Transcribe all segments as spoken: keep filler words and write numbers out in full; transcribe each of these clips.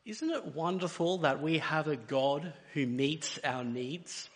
Isn't it wonderful that we have a God who meets our needs?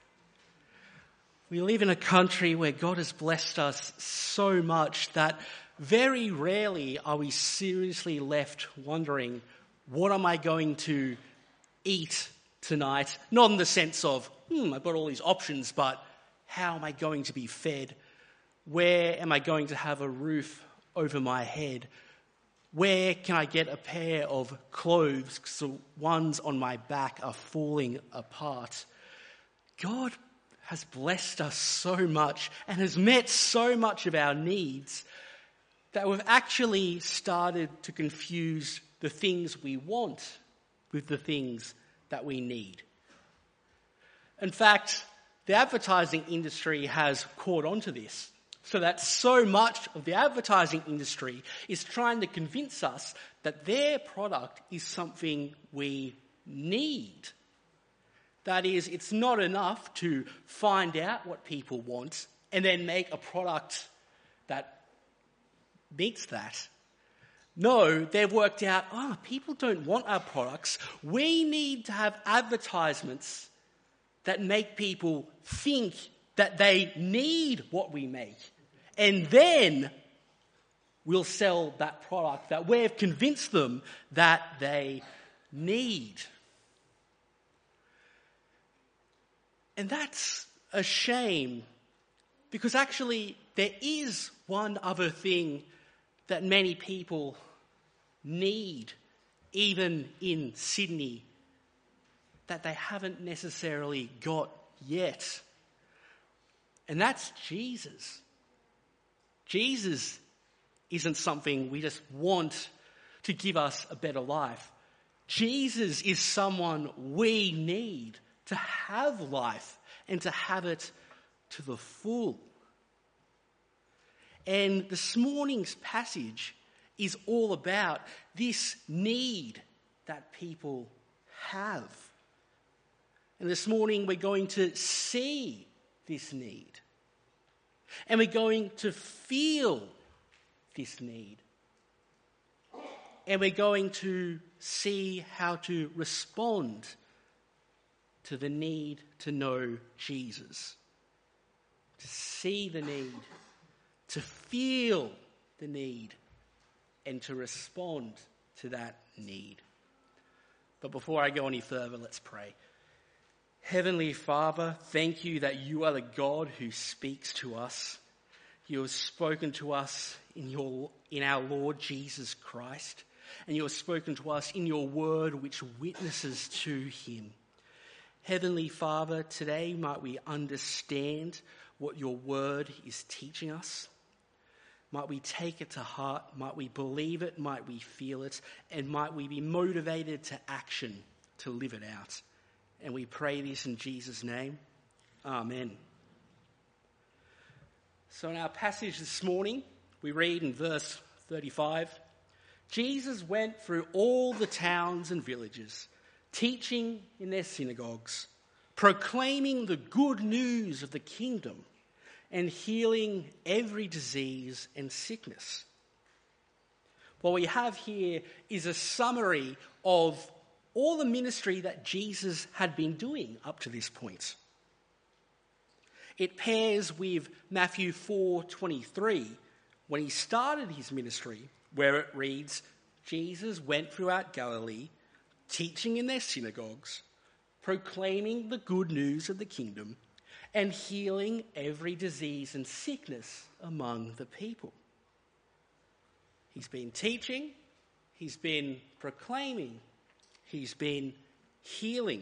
We live in a country where God has blessed us so much that very rarely are we seriously left wondering, what am I going to eat tonight? Not in the sense of, hmm, I've got all these options, but how am I going to be fed? Where am I going to have a roof over my head? Where can I get a pair of clothes because the ones on my back are falling apart? God has blessed us so much and has met so much of our needs that we've actually started to confuse the things we want with the things that we need. In fact, the advertising industry has caught on to this. So that so much of the advertising industry is trying to convince us that their product is something we need. That is, it's not enough to find out what people want and then make a product that meets that. No, they've worked out, oh, people don't want our products. We need to have advertisements that make people think that they need what we make. And then we'll sell that product that we've convinced them that they need. And that's a shame, because actually there is one other thing that many people need, even in Sydney, that they haven't necessarily got yet. And that's Jesus. Jesus isn't something we just want to give us a better life. Jesus is someone we need to have life and to have it to the full. And this morning's passage is all about this need that people have. And this morning we're going to see this need. And we're going to feel this need. And we're going to see how to respond to the need to know Jesus. To see the need, to feel the need, and to respond to that need. But before I go any further, let's pray. Heavenly Father, thank you that you are the God who speaks to us. You have spoken to us in your in our Lord Jesus Christ, and you have spoken to us in your word which witnesses to him. Heavenly Father, today might we understand what your word is teaching us. Might we take it to heart, might we believe it, might we feel it, and might we be motivated to action to live it out. And we pray this in Jesus' name. Amen. So in our passage this morning, we read in verse thirty-five, Jesus went through all the towns and villages, teaching in their synagogues, proclaiming the good news of the kingdom, and healing every disease and sickness. What we have here is a summary of all the ministry that Jesus had been doing up to this point. It pairs with Matthew four twenty-three, when he started his ministry, where it reads, Jesus went throughout Galilee, teaching in their synagogues, proclaiming the good news of the kingdom, and healing every disease and sickness among the people. He's been teaching, he's been proclaiming, he's been healing.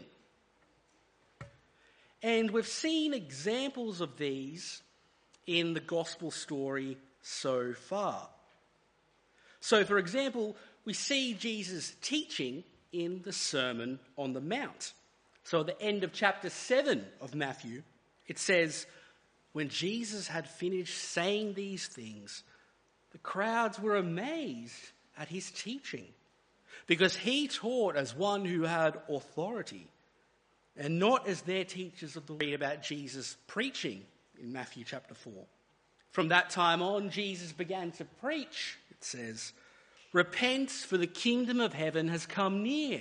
And we've seen examples of these in the gospel story so far. So, for example, we see Jesus teaching in the Sermon on the Mount. So at the end of chapter seven of Matthew, it says, when Jesus had finished saying these things, the crowds were amazed at his teaching, because he taught as one who had authority, and not as their teachers of the law. Read about Jesus preaching in Matthew chapter four. From that time on, Jesus began to preach, it says, Repent, for the kingdom of heaven has come near.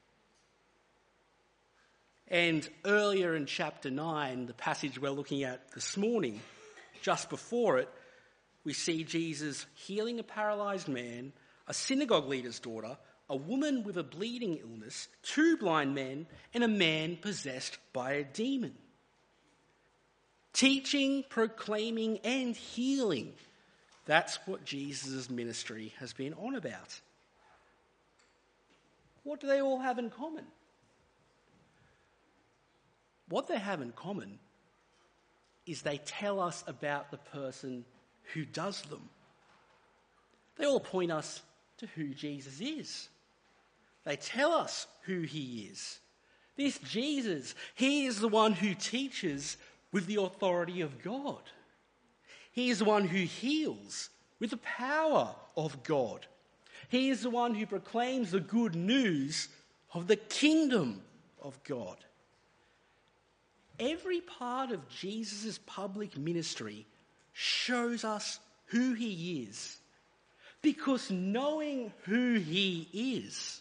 And earlier in chapter nine, the passage we're looking at this morning, just before it, we see Jesus healing a paralyzed man, a synagogue leader's daughter, a woman with a bleeding illness, two blind men, and a man possessed by a demon. Teaching, proclaiming, and healing. That's what Jesus' ministry has been on about. What do they all have in common? What they have in common is they tell us about the person who does them. They all point us to who Jesus is. They tell us who he is. This Jesus, he is the one who teaches with the authority of God. He is the one who heals with the power of God. He is the one who proclaims the good news of the kingdom of God. Every part of Jesus' public ministry shows us who he is, because knowing who he is,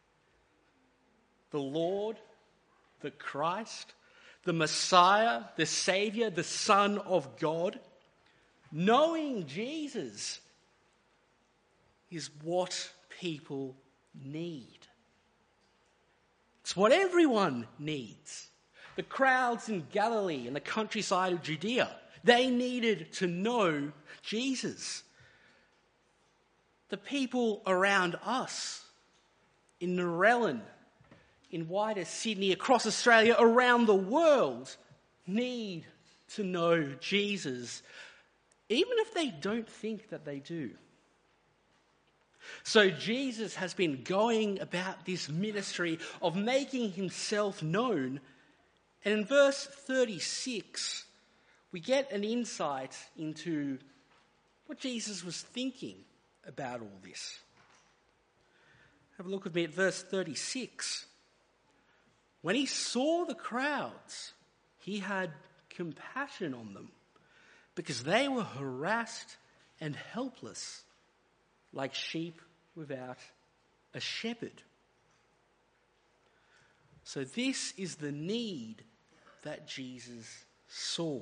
the Lord, the Christ, the Messiah, the Saviour, the Son of God, knowing Jesus is what people need. It's what everyone needs. The crowds in Galilee and the countryside of Judea, they needed to know Jesus. The people around us in Narellan, in wider Sydney, across Australia, around the world, need to know Jesus, even if they don't think that they do. So Jesus has been going about this ministry of making himself known. And in verse thirty-six, we get an insight into what Jesus was thinking about all this. Have a look with me at verse thirty-six. When he saw the crowds, he had compassion on them because they were harassed and helpless, like sheep without a shepherd. So this is the need that Jesus saw.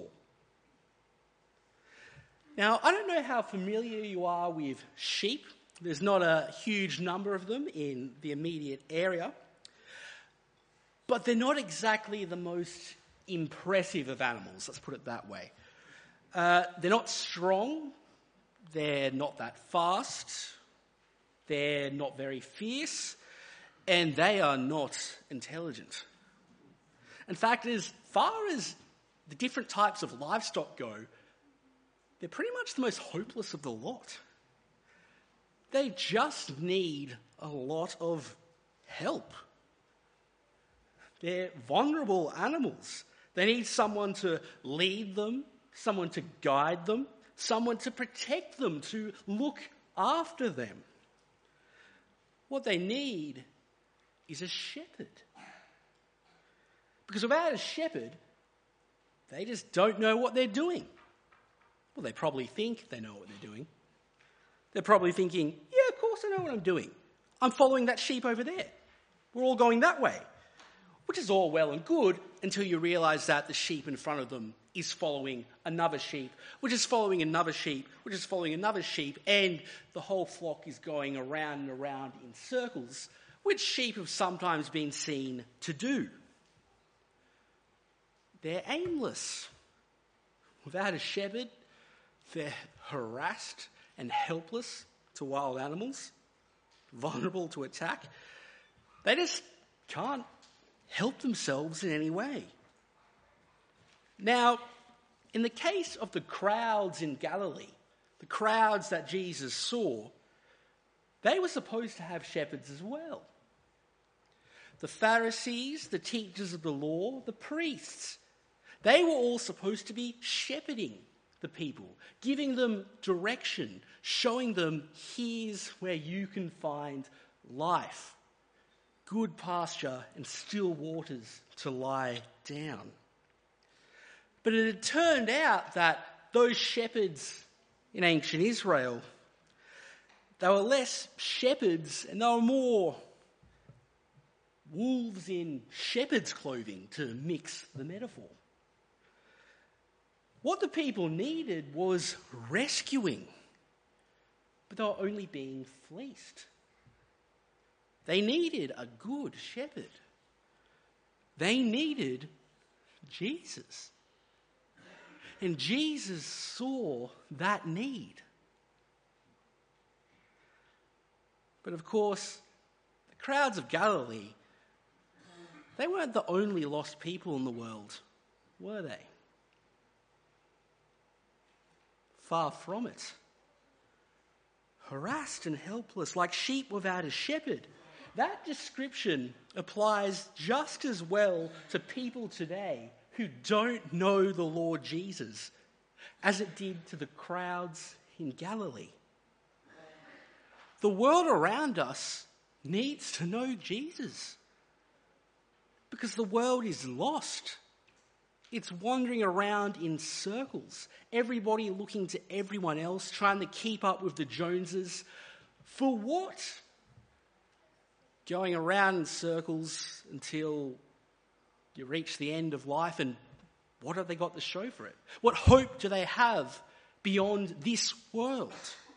Now, I don't know how familiar you are with sheep. There's not a huge number of them in the immediate area. But they're not exactly the most impressive of animals, let's put it that way. Uh, they're not strong. They're not that fast. They're not very fierce. And they are not intelligent. In fact, as far as the different types of livestock go, they're pretty much the most hopeless of the lot. They just need a lot of help. They're vulnerable animals. They need someone to lead them, someone to guide them, someone to protect them, to look after them. What they need is a shepherd. Because without a shepherd, they just don't know what they're doing. Well, they probably think they know what they're doing. They're probably thinking, yeah, of course I know what I'm doing. I'm following that sheep over there. We're all going that way. Which is all well and good until you realise that the sheep in front of them is following another sheep, which is following another sheep, which is following another sheep, and the whole flock is going around and around in circles, which sheep have sometimes been seen to do. They're aimless. Without a shepherd, they're harassed and helpless to wild animals, vulnerable to attack. They just can't help themselves in any way. Now, in the case of the crowds in Galilee, the crowds that Jesus saw, they were supposed to have shepherds as well. The Pharisees, the teachers of the law, the priests, they were all supposed to be shepherding the people, giving them direction, showing them, here's where you can find life, good pasture and still waters to lie down. But it had turned out that those shepherds in ancient Israel, They were less shepherds and they were more wolves in shepherd's clothing, to mix the metaphor. What the people needed was rescuing, but they were only being fleeced. They needed a good shepherd. They needed Jesus. And Jesus saw that need. But of course, the crowds of Galilee, they weren't the only lost people in the world, were they? Far from it. Harassed and helpless, like sheep without a shepherd. That description applies just as well to people today who don't know the Lord Jesus as it did to the crowds in Galilee. The world around us needs to know Jesus because the world is lost. It's wandering around in circles. Everybody looking to everyone else, trying to keep up with the Joneses. For what? Going around in circles until you reach the end of life, and what have they got to show for it? What hope do they have beyond this world?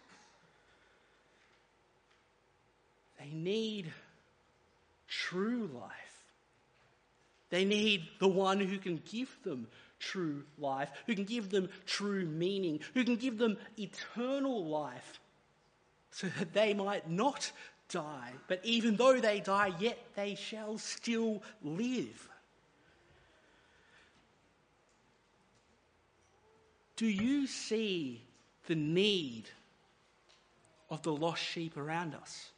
They need true life. They need the one who can give them true life, who can give them true meaning, who can give them eternal life so that they might not die. But even though they die, yet they shall still live. Do you see the need of the lost sheep around us?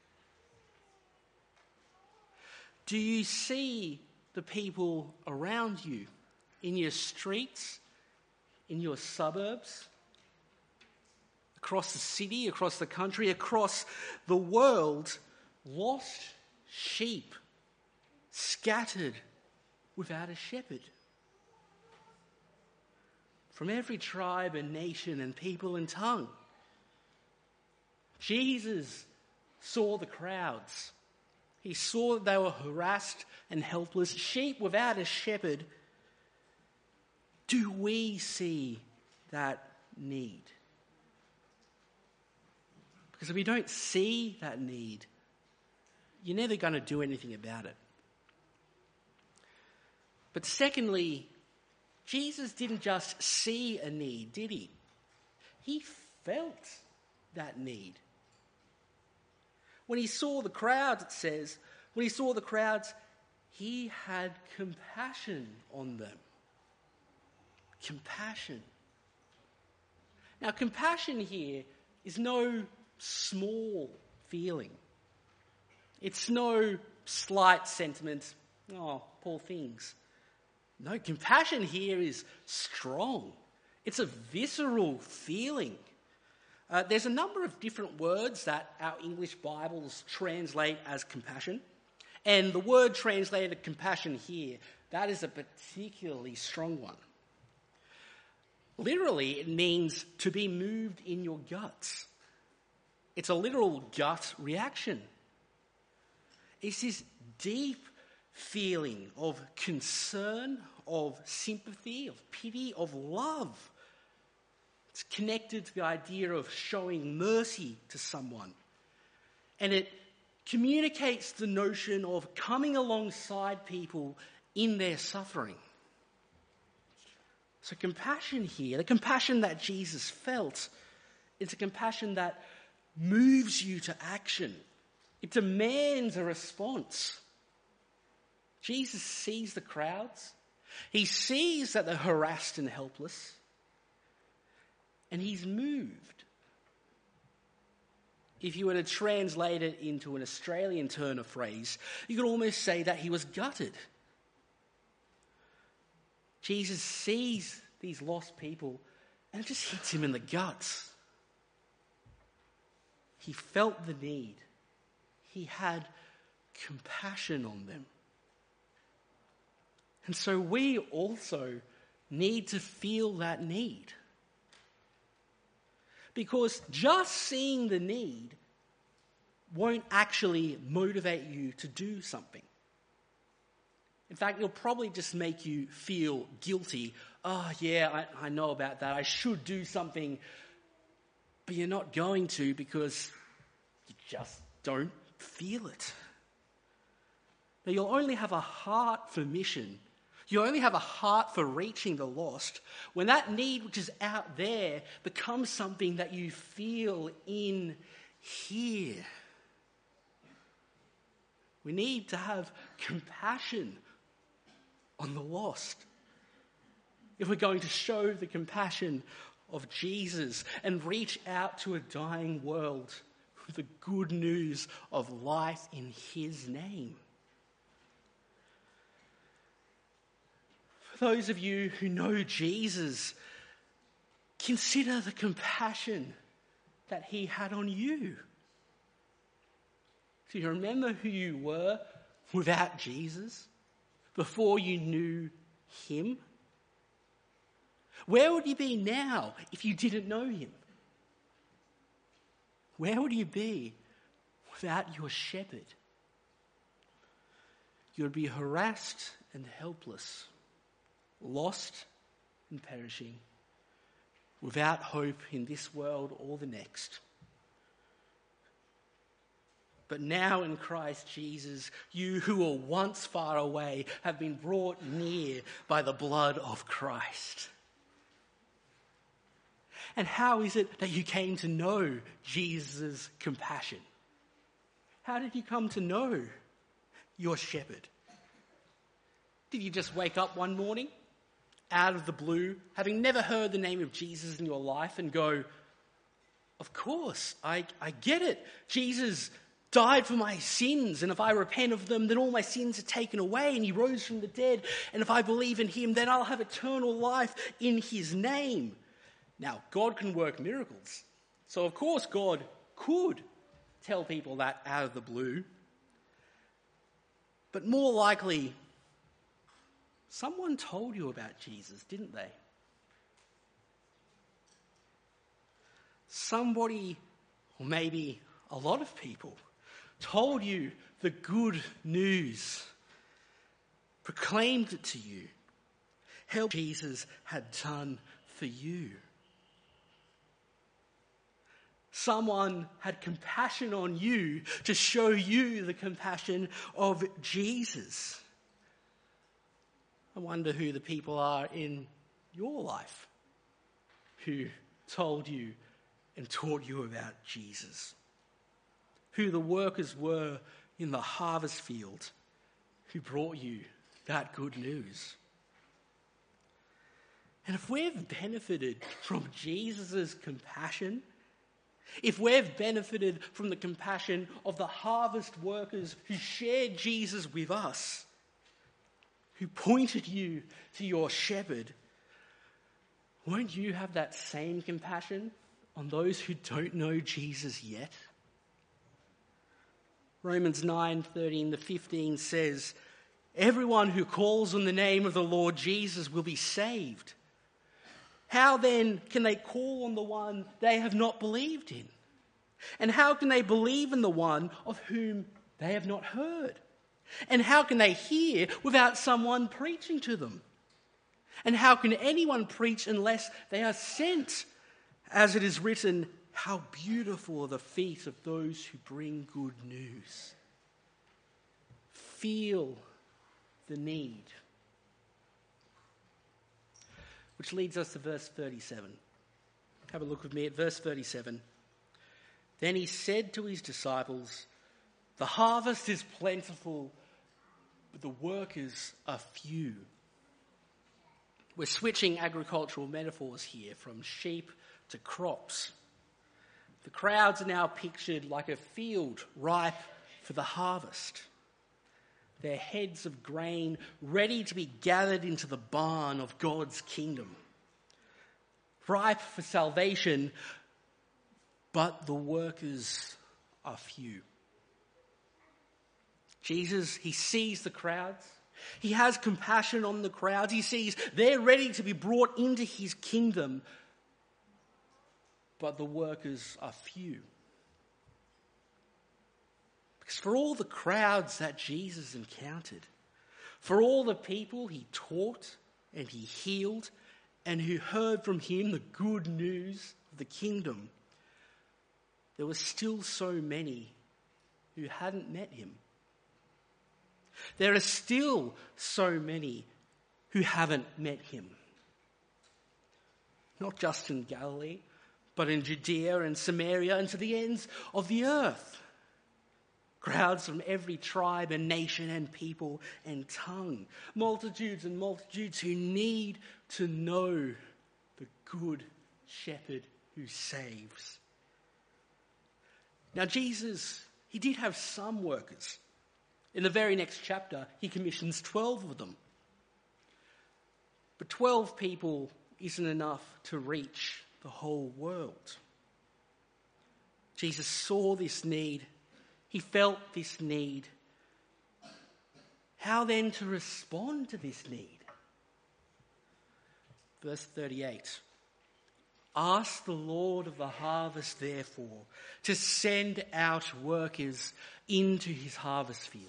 Do you see the people around you in your streets, in your suburbs, across the city, across the country, across the world, lost sheep, scattered without a shepherd? From every tribe and nation and people and tongue. Jesus saw the crowds. He saw that they were harassed and helpless, sheep without a shepherd. Do we see that need? Because if we don't see that need, you're never going to do anything about it. But secondly, Jesus didn't just see a need, did he? He felt that need. When he saw the crowds, it says, when he saw the crowds, he had compassion on them. Compassion. Now, compassion here is no small feeling. It's no slight sentiment, oh, poor things. No, compassion here is strong. It's a visceral feeling. Uh, there's a number of different words that our English Bibles translate as compassion. And the word translated compassion here, that is a particularly strong one. Literally, it means to be moved in your guts. It's a literal gut reaction. It's this deep feeling of concern, of sympathy, of pity, of love. It's connected to the idea of showing mercy to someone. And it communicates the notion of coming alongside people in their suffering. So compassion here, the compassion that Jesus felt, is a compassion that moves you to action. It demands a response. Jesus sees the crowds. He sees that they're harassed and helpless. And he's moved. If you were to translate it into an Australian turn of phrase, you could almost say that he was gutted. Jesus sees these lost people and it just hits him in the guts. He felt the need. He had compassion on them. And so we also need to feel that need. Because just seeing the need won't actually motivate you to do something. In fact, it'll probably just make you feel guilty. Oh, yeah, I, I know about that. I should do something. But you're not going to because you just don't feel it. Now, you'll only have a heart for mission. You only have a heart for reaching the lost when that need which is out there becomes something that you feel in here. We need to have compassion on the lost if we're going to show the compassion of Jesus and reach out to a dying world with the good news of life in his name. For those of you who know Jesus, consider the compassion that he had on you. Do you remember who you were without Jesus, before you knew him? Where would you be now if you didn't know him? Where would you be without your shepherd? You would be harassed and helpless, lost and perishing, without hope in this world or the next. But now in Christ Jesus, you who were once far away have been brought near by the blood of Christ. And how is it that you came to know Jesus' compassion? How did you come to know your shepherd? Did you just wake up one morning, out of the blue, having never heard the name of Jesus in your life, and go, of course, I, I get it. Jesus died for my sins, and if I repent of them, then all my sins are taken away, and he rose from the dead, and if I believe in him, then I'll have eternal life in his name. Now, God can work miracles. So, of course, God could tell people that out of the blue. But more likely, someone told you about Jesus, didn't they? Somebody, or maybe a lot of people, told you the good news, proclaimed it to you, how Jesus had done for you. Someone had compassion on you to show you the compassion of Jesus. I wonder who the people are in your life who told you and taught you about Jesus. Who the workers were in the harvest field who brought you that good news. And if we've benefited from Jesus' compassion, if we've benefited from the compassion of the harvest workers who shared Jesus with us, who pointed you to your shepherd, won't you have that same compassion on those who don't know Jesus yet? Romans nine thirteen to fifteen says, everyone who calls on the name of the Lord Jesus will be saved. How then can they call on the one they have not believed in? And how can they believe in the one of whom they have not heard? And how can they hear without someone preaching to them? And how can anyone preach unless they are sent? As it is written, how beautiful are the feet of those who bring good news. Feel the need. Which leads us to verse thirty-seven. Have a look with me at verse thirty-seven. Then he said to his disciples, the harvest is plentiful, but the workers are few. We're switching agricultural metaphors here from sheep to crops. The crowds are now pictured like a field ripe for the harvest. Their heads of grain ready to be gathered into the barn of God's kingdom. Ripe for salvation, but the workers are few. Jesus, he sees the crowds. He has compassion on the crowds. He sees they're ready to be brought into his kingdom. but the workers are few. Because for all the crowds that Jesus encountered, for all the people he taught and he healed and who heard from him the good news of the kingdom, there were still so many who hadn't met him. There are still so many who haven't met him. Not just in Galilee, but in Judea and Samaria and to the ends of the earth. Crowds from every tribe and nation and people and tongue. Multitudes and multitudes who need to know the good shepherd who saves. Now Jesus, he did have some workers. In the very next chapter, he commissions twelve of them. But twelve people isn't enough to reach the whole world. Jesus saw this need. He felt this need. How then to respond to this need? Verse thirty-eight. Ask the Lord of the harvest, therefore, to send out workers into his harvest field.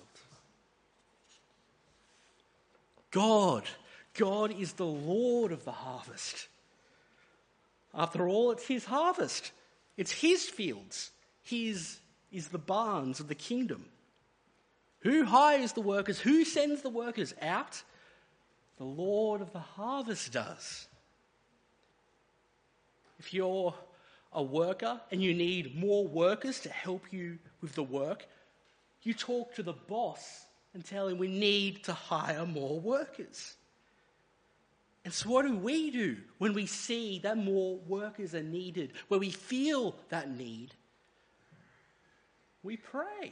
God, God is the Lord of the harvest. After all, it's his harvest. It's his fields. His is the barns of the kingdom. Who hires the workers? Who sends the workers out? The Lord of the harvest does. If you're a worker and you need more workers to help you with the work, you talk to the boss and tell him we need to hire more workers. And so what do we do when we see that more workers are needed, where we feel that need? We pray.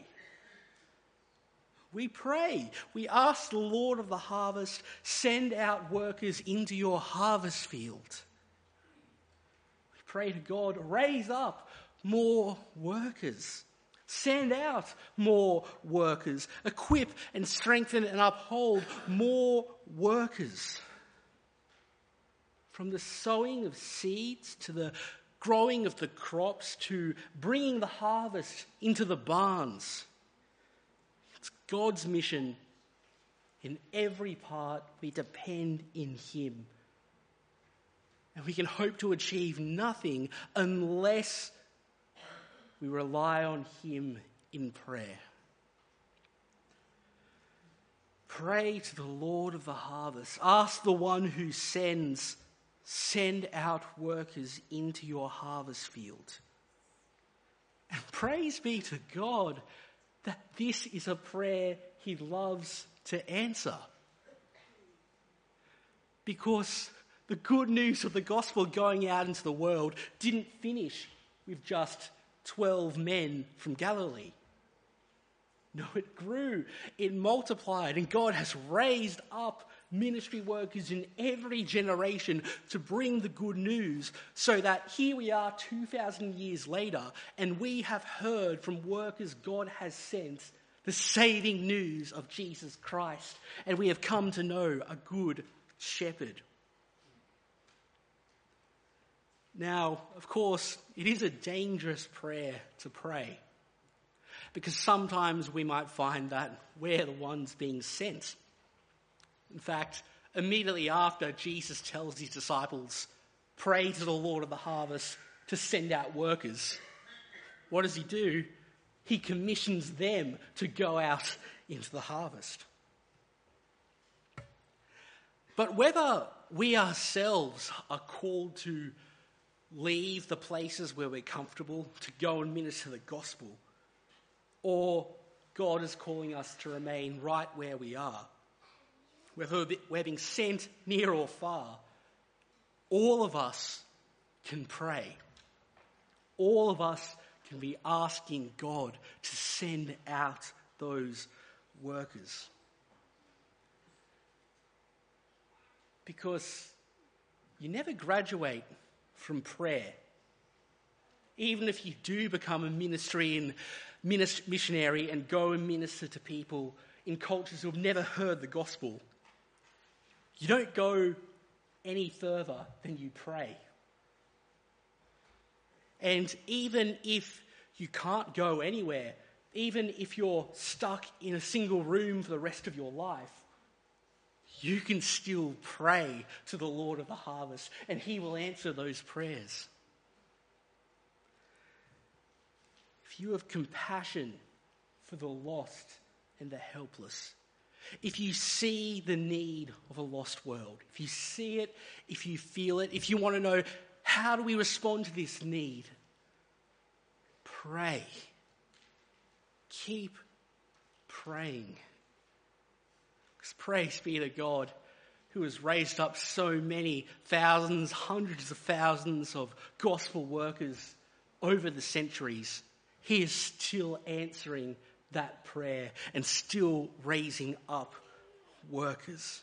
We pray. We ask the Lord of the harvest, send out workers into your harvest field. We pray to God, raise up more workers. Send out more workers. Equip and strengthen and uphold more workers. From the sowing of seeds to the growing of the crops to bringing the harvest into the barns. It's God's mission. In every part, we depend in him. And we can hope to achieve nothing unless we rely on him in prayer. Pray to the Lord of the harvest. Ask the one who sends, send out workers into your harvest field. And praise be to God that this is a prayer he loves to answer. Because the good news of the gospel going out into the world didn't finish with just twelve men from Galilee. No, it grew, it multiplied, and God has raised up ministry workers in every generation to bring the good news, so that here we are two thousand years later, and we have heard from workers God has sent the saving news of Jesus Christ, and we have come to know a good shepherd. Now, of course, it is a dangerous prayer to pray, because sometimes we might find that we're the ones being sent. In fact, immediately after Jesus tells his disciples, pray to the Lord of the harvest to send out workers, what does he do? He commissions them to go out into the harvest. But whether we ourselves are called to leave the places where we're comfortable to go and minister the gospel, or God is calling us to remain right where we are, whether we're being sent near or far, all of us can pray. All of us can be asking God to send out those workers. Because you never graduate from prayer. Even if you do become a ministry and missionary and go and minister to people in cultures who have never heard the gospel, you don't go any further than you pray. And even if you can't go anywhere, even if you're stuck in a single room for the rest of your life, you can still pray to the Lord of the harvest, and he will answer those prayers. If you have compassion for the lost and the helpless, if you see the need of a lost world, if you see it, if you feel it, if you want to know how do we respond to this need, pray. Keep praying. Because praise be to God, who has raised up so many thousands, hundreds of thousands of gospel workers over the centuries. He is still answering that prayer and still raising up workers.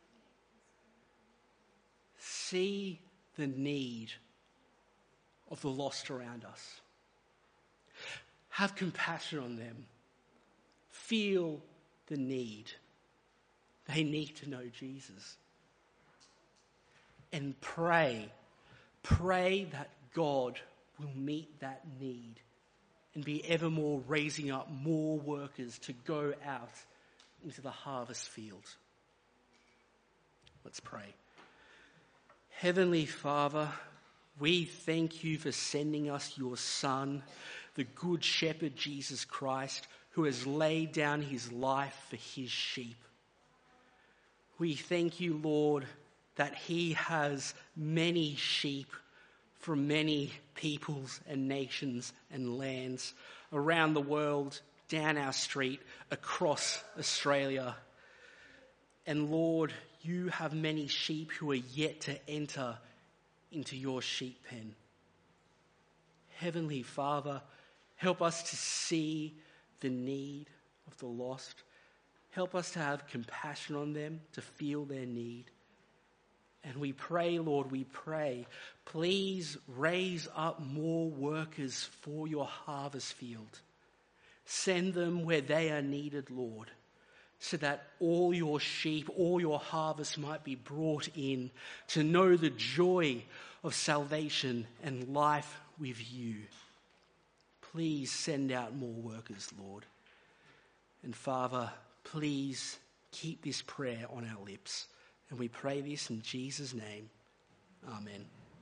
See the need of the lost around us. Have compassion on them. Feel the need. They need to know Jesus. And pray. Pray that God will meet that need and be evermore raising up more workers to go out into the harvest field. Let's pray. Heavenly Father, we thank you for sending us your Son, the Good Shepherd Jesus Christ, who has laid down his life for his sheep. We thank you, Lord, that he has many sheep from many peoples and nations and lands around the world, down our street, across Australia. And Lord, you have many sheep who are yet to enter into your sheep pen. Heavenly Father, help us to see the need of the lost. Help us to have compassion on them, to feel their need. And we pray, Lord, we pray, please raise up more workers for your harvest field. Send them where they are needed, Lord, so that all your sheep, all your harvest might be brought in to know the joy of salvation and life with you. Please send out more workers, Lord. And Father, please keep this prayer on our lips. And we pray this in Jesus' name. Amen.